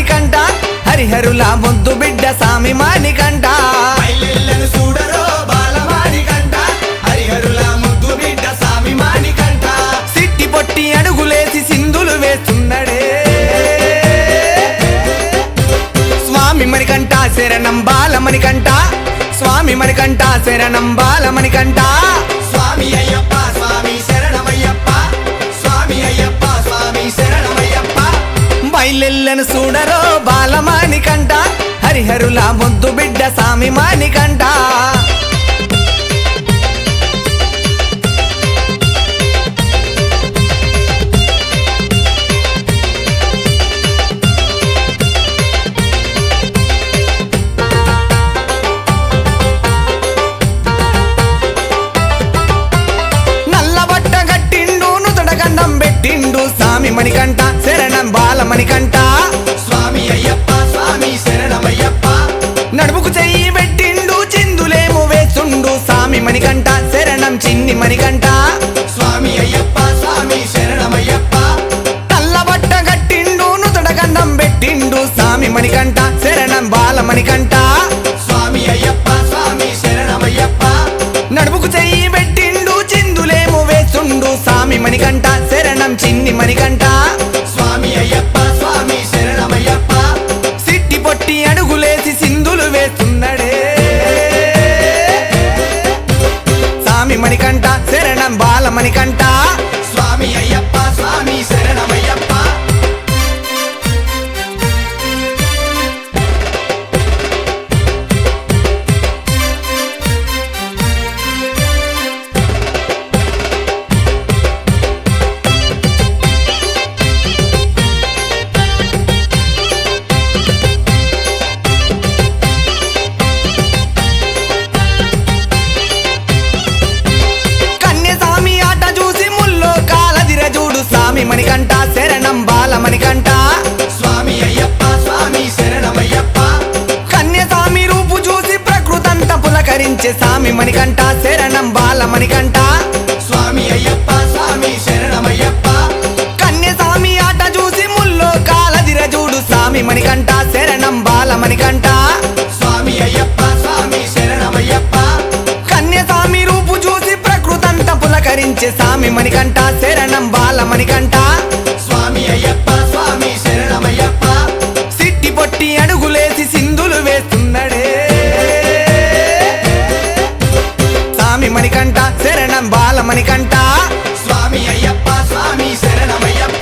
మానికంట హరిహరుల ముద్దు బిడ్డ సామి మానికంట మైలెల్లను చూడరో బాలమానికంట హరిహరుల ముద్దు బిడ్డ సామి మానికంట సిట్టి పొట్టి అడుగులేసి సింధులు వేస్తున్నాడే స్వామి మణికంఠ శరణం బాలమణికంఠ స్వామి మణికంఠ శరణం బాలమణికంఠ స్వామి అయ్యప్ప స్వామి శరణమయ్యప్ప స్వామి అయ్యప్ప స్వామి శరణమయ్యప్ప బయలెల్లను చూడరో బాలమానికంట హరిహరుల ముద్దు బిడ్డ సామి మానికంట నల్లబట్ట గట్టిండు నుతడగండం పెట్టిండు సామి మణికంఠ శరణం బాలమణికంఠ స్వామి అయ్యప్ప స్వామి శరణమయ్యప్ప నడుముకు చెయ్యి పెట్టిండు చిందులేము వేస్తుండు సామి మణికంఠ శరణం చిన్ని మణికంఠ స్వామి అయ్యప్ప స్వామి శరణమయ్యప్ప నల్లబట్ట గట్టిండు నుతడగండం పెట్టిండు సామి మణికంఠ శరణం బాలమణికంఠ స్వామి అయ్యప్ప స్వామి శరణమయ్యప్ప నడుముకు చెయ్యి పెట్టిండు చిందులేము వేస్తుండు సామి మణికంఠ శరణం చిన్ని మణికంఠ స్వామి అయ్యప్ప స్వామి శరణమయ్యప్ప సిట్టి పొట్టి అడుగులేసి సింధులు వేస్తున్నాడే సామి మణికంఠ శరణం బాలమణికంఠ స్వామి అయ్యప్ప స్వామి శరణమయ్యప్ప కన్యసామి ఆట చూసి ముల్లో కాలదిర చూడు సామి మణికంఠ శరణం బాలమణికంఠ స్వామి అయ్యప్ప స్వామి శరణమయ్యప్ప కన్యసామి రూపు చూసి ప్రకృతంత పులకరించే సామి మణికంఠ శరణం బాలమణికంఠ స్వామి అయ్యప్ప స్వామి శరణమయ్యప్ప కన్యసామి ఆట చూసి ముల్లో కాలదిర చూడు సామి మణికంఠ శరణం బాలమణికంఠ స్వామి అయ్యప్ప స్వామి శరణమయ్యప్ప కన్యసామి రూపు చూసి ప్రకృతంత పులకరించే సామి మణికంఠ శరణం బాలమణికంఠ స్వామి అయ్యప్ప స్వామి శరణమయ్యప్ప సిట్టి పొట్టి అడుగులేసి సింధులు వేస్తున్నాడే సామి మణికంఠ శరణం బాలమణికంఠ స్వామి అయ్యప్ప స్వామి శరణమయ్యప్ప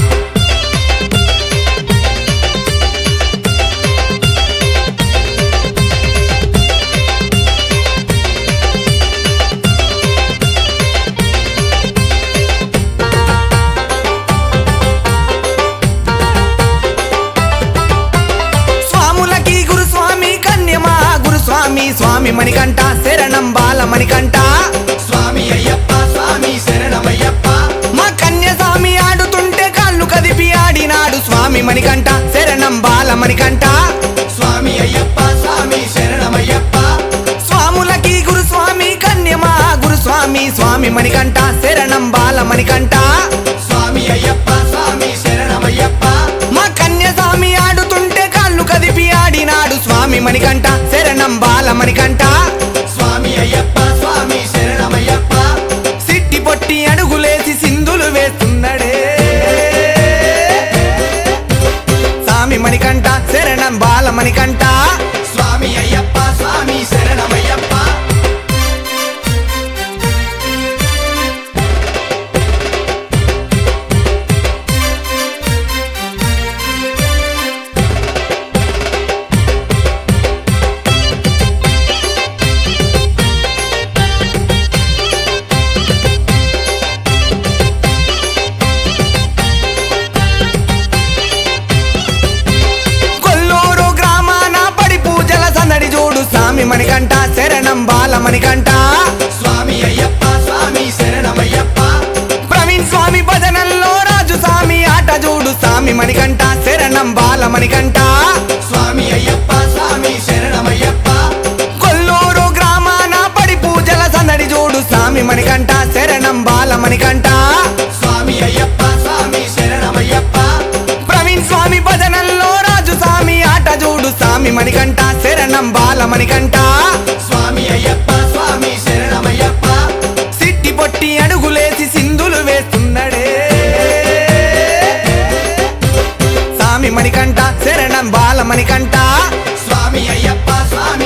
స్వాములకి గురుస్వామి కన్యమా గురుస్వామి స్వామి మణికంఠ శరణం బాలమణికంఠ స్వామి అయ్యప్ప స్వామి శరణమయ్యప్ప మా కన్యస్వామి ఆడుతుంటే కాళ్ళు కదిపి ఆడినాడు స్వామి మణికంఠ శరణం బాలమణికంఠ స్వామి అయ్యప్ప స్వామి శరణమయ్యప్ప స్వాములకి గురుస్వామి కన్యమా గురుస్వామి స్వామి మణికంఠ శరణం బాలమణికంఠ స్వామి అయ్యప్ప స్వామి శరణమయ్యప్ప మా కన్యస్వామి ఆడుతుంటే కాళ్ళు కదిపి ఆడినాడు స్వామి మణికంఠ శరణం బాలమణికంఠ స్వామి అయ్యప్ప స్వామి శరణమయ్యప్ప సిట్టి పొట్టి అడుగులేసి సింధులు వేస్తున్నాడే సామి మణికంఠ శరణం బాలమణికంఠ స్వామి అయ్యప్ప స్వామి శరణమయ్యప్ప కొల్లూరు గ్రామాన పడి పూజల సందడి చూడు స్వామి మణికంఠ శరణం బాలమణికంఠ స్వామి అయ్యప్ప స్వామి శరణమయ్యప్ప ప్రవీణ్ స్వామి భజనల్లో రాజు స్వామి ఆట చూడు స్వామి మణికంఠ శరణం బాలమణికంఠ స్వామి అయ్యప్ప స్వామి శరణమయ్యప్ప కొల్లూరు గ్రామాన పడి పూజల సందడి చూడు స్వామి మణికంఠ శరణం బాలమణికంఠ స్వామి అయ్యప్ప స్వామి శరణమయ్యప్ప ప్రవీణ్ స్వామి భజనల్లో రాజు మణికంఠ స్వామి అయ్యప్ప స్వామి శరణమయ్యప్ప సిట్టి పొట్టి అడుగులేసి సింధులు వేస్తున్నాడే స్వామి మణికంఠ శరణం బాల మణికంఠ స్వామి అయ్యప్ప స్వామి